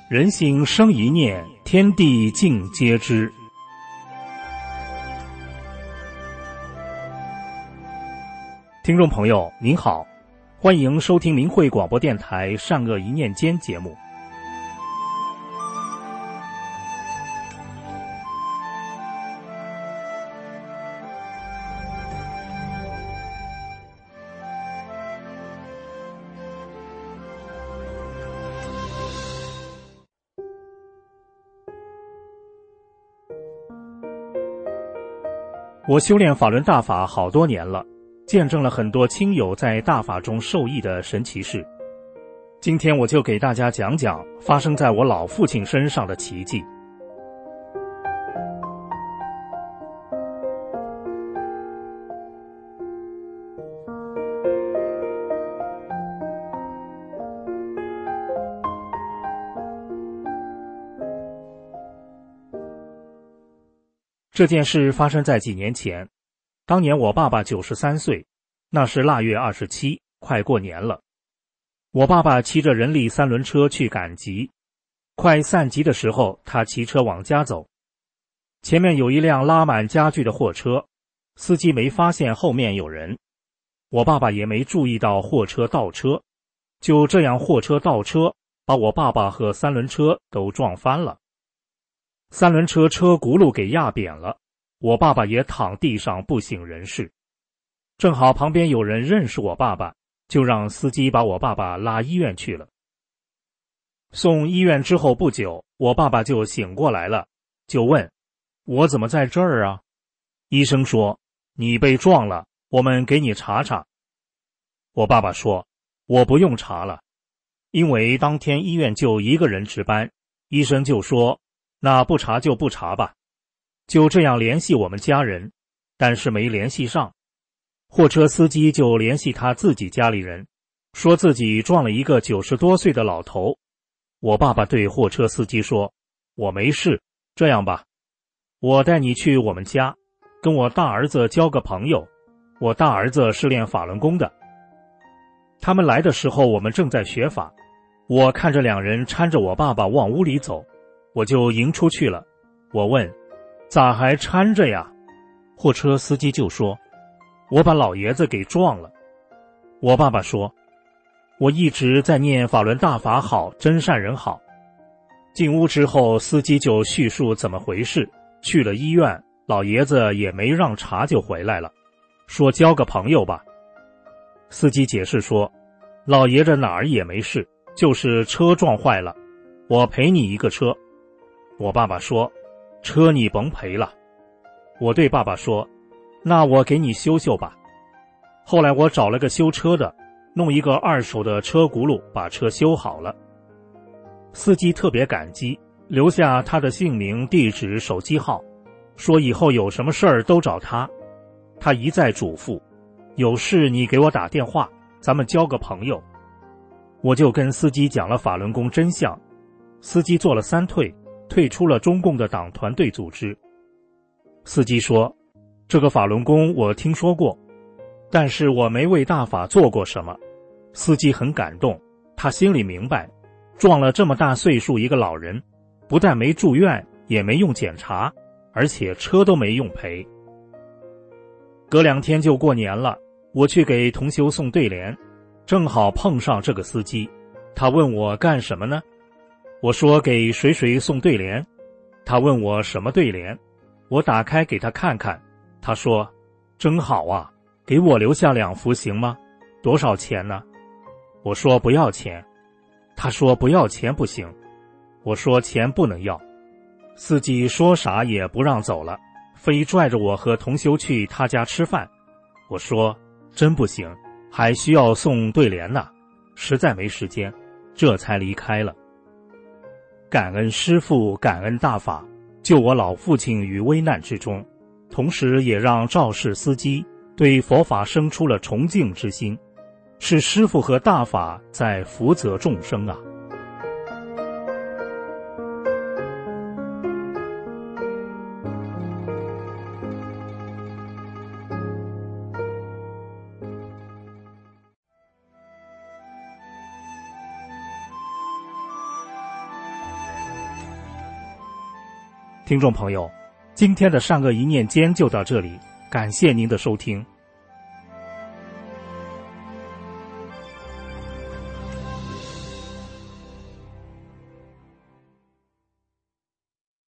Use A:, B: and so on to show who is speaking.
A: 人心生一念，天地尽皆知。听众朋友您好，欢迎收听明慧广播电台善恶一念间节目。我修炼法轮大法好多年了，见证了很多亲友在大法中受益的神奇事。今天我就给大家讲讲发生在我老父亲身上的奇迹。这件事发生在几年前，当年我爸爸93岁，那是腊月27，快过年了。我爸爸骑着人力3轮车去赶集，快散集的时候，他骑车往家走。前面有一辆拉满家具的货车，司机没发现后面有人，我爸爸也没注意到货车倒车，就这样货车倒车，把我爸爸和3轮车都撞翻了。3轮车车轱辘给压扁了，我爸爸也躺地上不省人事。正好旁边有人认识我爸爸，就让司机把我爸爸拉医院去了。送医院之后不久，我爸爸就醒过来了，就问我怎么在这儿啊？医生说你被撞了，我们给你查查。我爸爸说我不用查了，因为当天医院就一个人值班，医生就说那不查就不查吧。就这样联系我们家人，但是没联系上。货车司机就联系他自己家里人，说自己撞了一个90多岁的老头。我爸爸对货车司机说我没事，这样吧，我带你去我们家，跟我大儿子交个朋友，我大儿子是练法轮功的。他们来的时候我们正在学法，我看着两人搀着我爸爸往屋里走，我就迎出去了。我问咋还搀着呀？货车司机就说我把老爷子给撞了。我爸爸说我一直在念法轮大法好，真善人好。进屋之后，司机就叙述怎么回事，去了医院，老爷子也没让查就回来了，说交个朋友吧。司机解释说老爷子哪儿也没事，就是车撞坏了，我赔你一个车。我爸爸说车你甭赔了。我对爸爸说那我给你修修吧。后来我找了个修车的，弄一个2手的车轱辘把车修好了。司机特别感激，留下他的姓名、地址、手机号，说以后有什么事儿都找他。他一再嘱咐有事你给我打电话，咱们交个朋友。我就跟司机讲了法轮功真相，司机做了3退，退出了中共的党团队组织。司机说这个法轮功我听说过，但是我没为大法做过什么。司机很感动，他心里明白撞了这么大岁数一个老人，不但没住院，也没用检查，而且车都没用赔。隔2天就过年了，我去给同修送对联，正好碰上这个司机。他问我干什么呢？我说给谁谁送对联。他问我什么对联，我打开给他看看。他说真好啊，给我留下2幅行吗？多少钱呢？我说不要钱。他说不要钱不行。我说钱不能要。司机说啥也不让走了，非拽着我和同修去他家吃饭。我说真不行，还需要送对联呢，实在没时间，这才离开了。感恩师父，感恩大法，救我老父亲于危难之中，同时也让肇事司机对佛法生出了崇敬之心，是师父和大法在福泽众生啊。 听众朋友，今天的善恶一念间就到这里，感谢您的收听。